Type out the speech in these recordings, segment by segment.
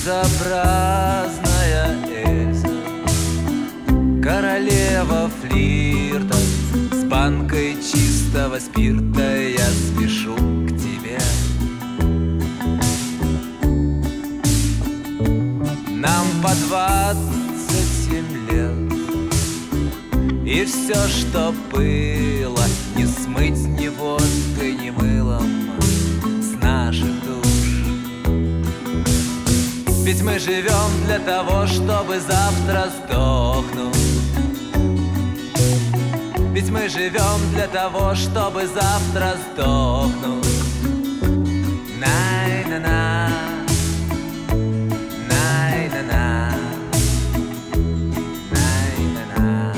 Безобразная Эльза, королева флирта, с банкой чистого спирта я спешу к тебе. Нам по 27 лет, и все, что было, не смыть ни водкой, ни мылом с наших душ. Ведь мы живем для того, чтобы завтра сдохнуть. Ведь мы живем для того, чтобы завтра сдохнуть. Най-на-на, най-на-на, най-на-на.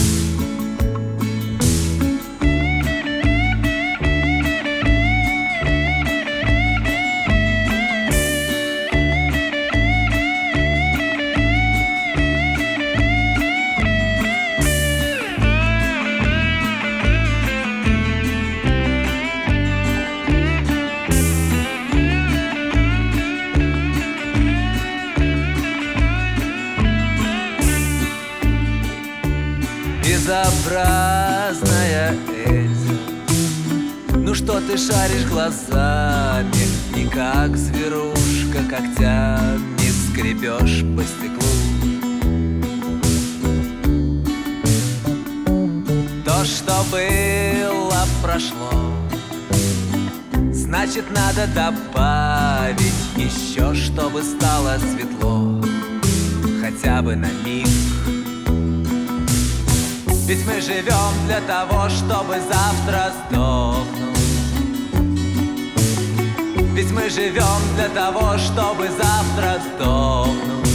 Безобразная Эльза, ну что ты шаришь глазами, и как зверушка когтями скребешь по стеклу. То, что было, прошло, значит, надо добавить еще, чтобы стало светло, хотя бы на миг. Ведь мы живем для того, чтобы завтра сдохнуть. Ведь мы живем для того, чтобы завтра сдохнуть.